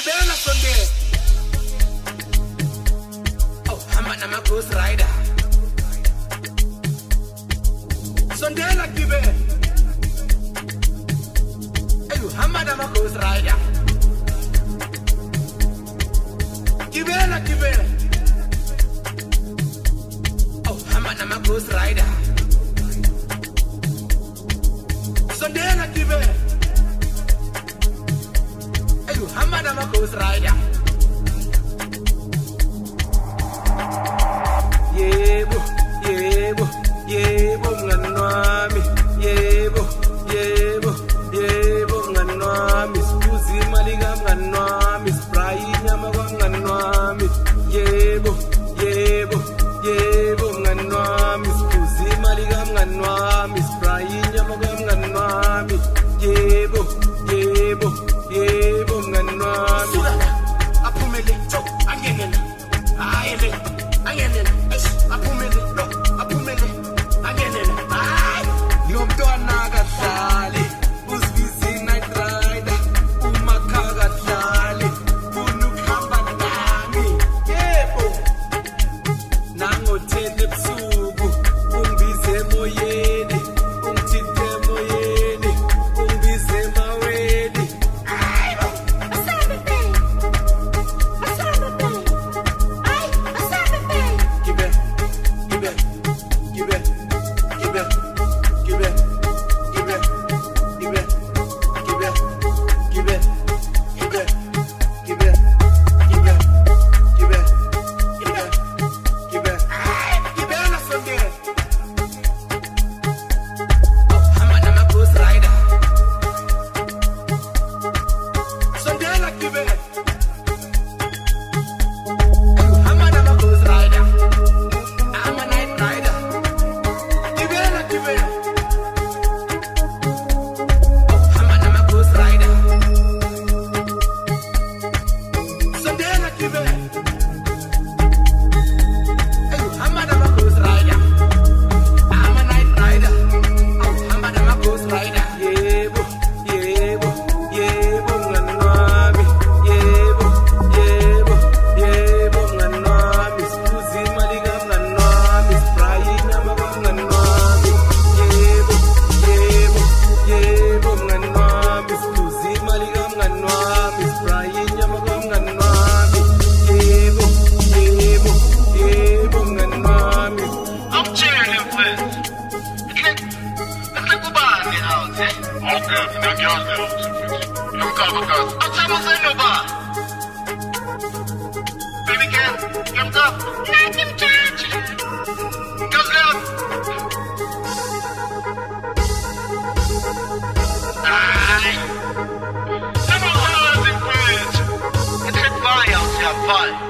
Gibela sonde. Oh, hamba nama Ghost Rider. Sondela gibe. Ayu hamba nama Ghost Rider. Gibela gibe. Oh, hamba nama Ghost Rider. Sondela gibe. Ayu hamba nama Ghost Rider. Yebo, yebo, yebo mngani wami. Yebo, yebo, yebo mngani wami. Sibuza imali kamngani wami. Sibraya inyama kamngani wami. Yebo, yebo, yebo mngani wami. Sibuza imali kamngani wami. Sibraya inyama kamngani wami. Yebo, yebo, yebo mngani wami. Suka la, aphumele, chok, angenela. Ayele, angenela. Aphumele, no, aphumele, angenela. Ay, nomntwana akadlali, usibizi night rider, umakhaya akadlali, ufuna ukuhamba nami. Yebo, nangotheni ebusuku, ungibize emoyeni, ungithinte emoyeni, ungibize emaweni. Ay, Asabe bang. Asabe bang. Ay, asabe bang. give it, give it, give it, give it, give it, give it, give it, give it, give it, give it, give it, give it, give it, give it, give it. Give it na sonde. Oh, hamba nama Ghost Rider. Sondela give it. Ayu hamba nama Ghost Rider. I'm a night rider. Give it, give it. Oh, hamba nama Ghost Rider. Sondela give it. Ayu hamba nama Ghost Rider. I'm a night rider. Oh, hamba nama Ghost Rider. Yebo, yebo, yebo mngani wami. Yebo, yebo, yebo mngani wami. Sibuza imali kamngani wami. Sibraya inyama kamngani wami. Yebo, yebo, yebo mngani wami. Sibuza imali kamngani wami. Sibraya inyama kamngani wami. Yebo, yebo, yebo mngani wami. I'm cheering friends. It's like ubani out, eh? Okay, ngiyakwazi ukuthi nomkhathi. Athaba senoba. Baby girl, ngiyamka. Nathi mthatha. Ngiyazela. Ay. Sema khona izinkwethu. It's like fire, siyafaya.